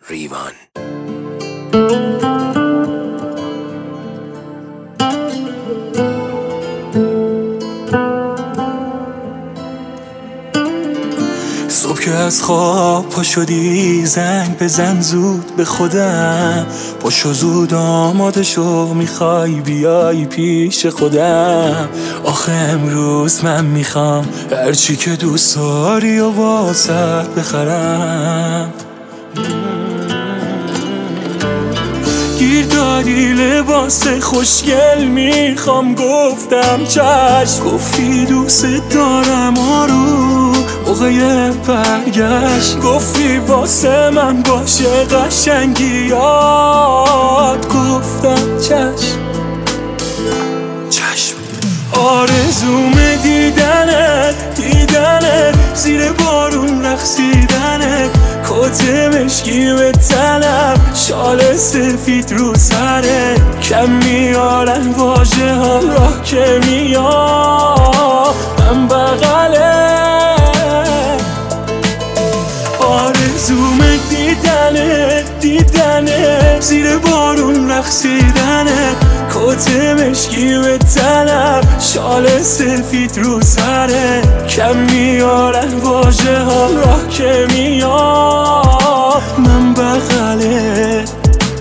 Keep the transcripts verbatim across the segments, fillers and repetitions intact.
ریوان. صبح که از خواب پا شدی زنگ بزن زود به خودم، پاشو زود آماده شو میخوای بیای پیش خودم. آخه امروز من میخوام هرچی که دوست داری و واسه بخرم. گیر دادی لباس خوشگل میخوام، گفتم چشم. گفتی دوست دارم آروم موقع برگشت، گفتی واسه من باشه قشنگیات، گفتم چشم چشم. آرزوم دیدنت دیدنت، زیر بارون رقصیدنت، کت مشکی به تنم، شال سفید رو سرت، کم میارن واژه ها راه که میام من بغلت. آرزوم دیدنت دیدنت، زیر بارون رقصیدنت، کت مشکی به تنم، شال سفید رو سرت، کم میارن واژه ها راه که میام من بغلت.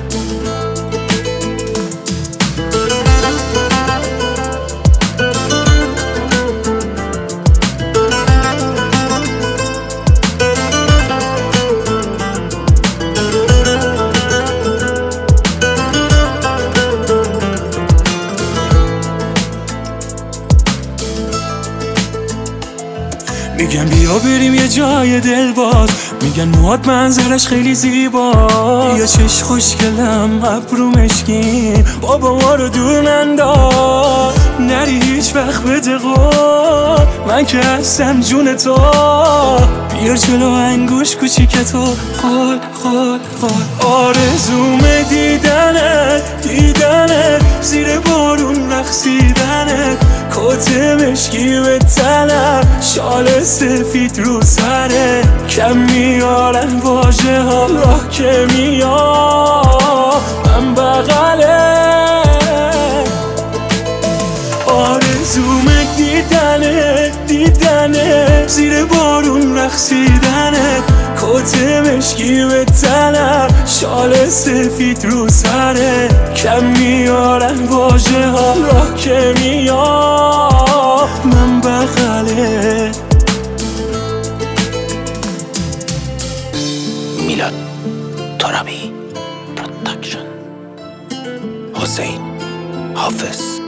میگن بیا بریم یه جای دل باز، میگن موهات منظرش خیلی زیبا، یا چش خوشگلم ابرو مشکین، بابا ما رو دور ننداز، نری هیچ وقت بده قول، من که هستم جون تو، بیار جلو انگوش کوچیکتو خول خول خول. آرزوم دیدنت دیدنت، زیر بارون رقصیدنت، کت مشکی به تنم، شال سفید رو سرت، کم میارن واژه ها راه که میام من بغلت. آرزوم دیدنت دیدنت، زیر بارون رقصیدنت، کت مشکی به تنم، شال سفید رو سرت، کم میارن واژه ها راه که میام من بغلت. میلاد ترابی پروداکشن، حسین حافظ.